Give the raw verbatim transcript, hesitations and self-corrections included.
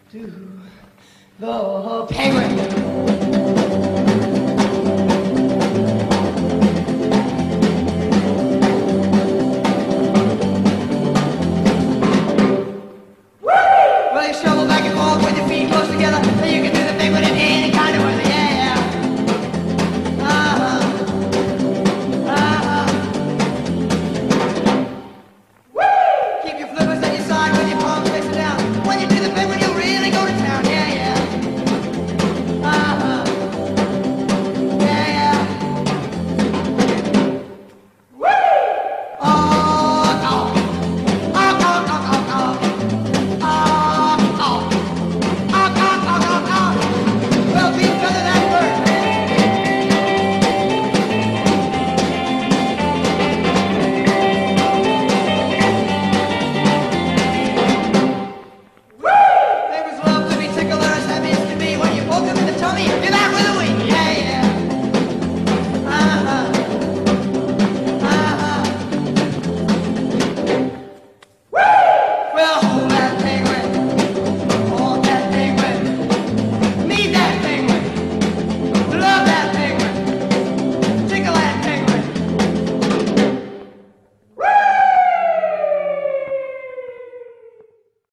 to the penguin. Well, you shovel back and forth with your feet close together, and you can